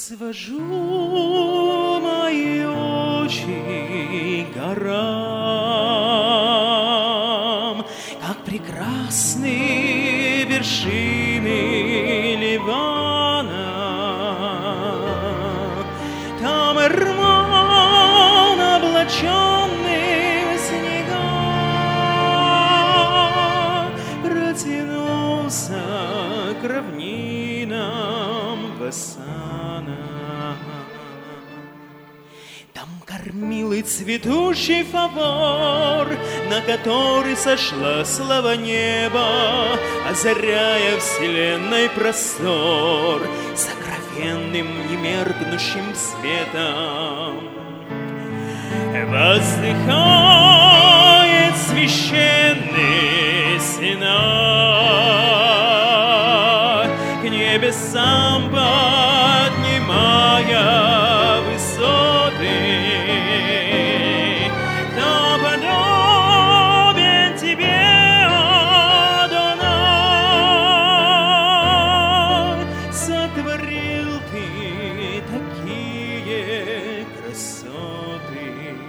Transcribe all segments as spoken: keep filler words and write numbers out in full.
Возвожу мои очи к горам, как прекрасные вершины Ливана. Там Эрмон, облаченный в снега, протянулся к равнинам Басана. Там кормилый цветущий фавор, на который сошла слава неба, озаряя вселенной простор сокровенным немеркнущим светом. Воздыхает священный Синай, к небесам поднимая высоты. Кто подобен тебе, Адонай? Сотворил ты такие красоты.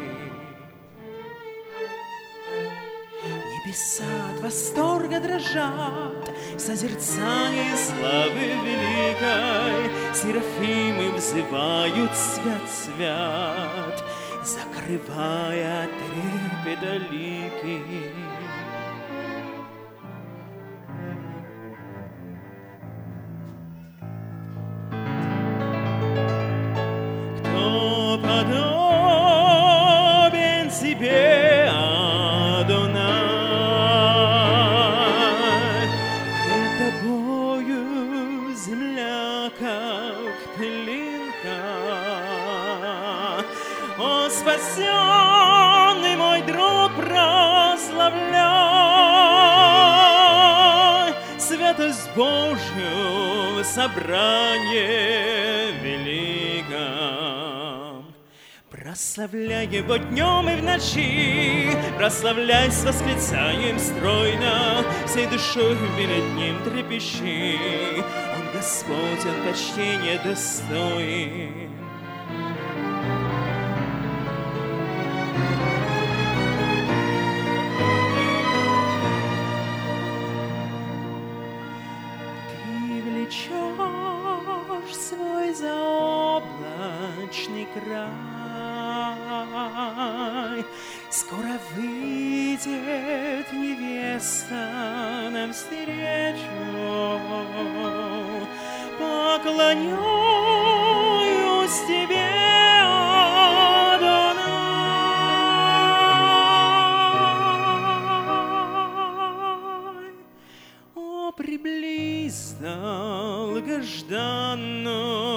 Небеса от восторга дрожат в созерцании славы великой. Серафимы взывают свят, свят, закрывая трепета лики. Кто подобен тебе, Адонай? Пред тобою земля, как пылинка. О, спасенный мой друг, прославляй святость Божью в собрании великом. Прославляй его днем и в ночи, прославляй с восклицанием стройно, всей душой перед ним трепещи. Он Господь, он почтения достоин. Свой заоблачный край, скоро выйдет невеста навстречу. Поклоняюсь тебе, Адонай. О, приблизь долгожданную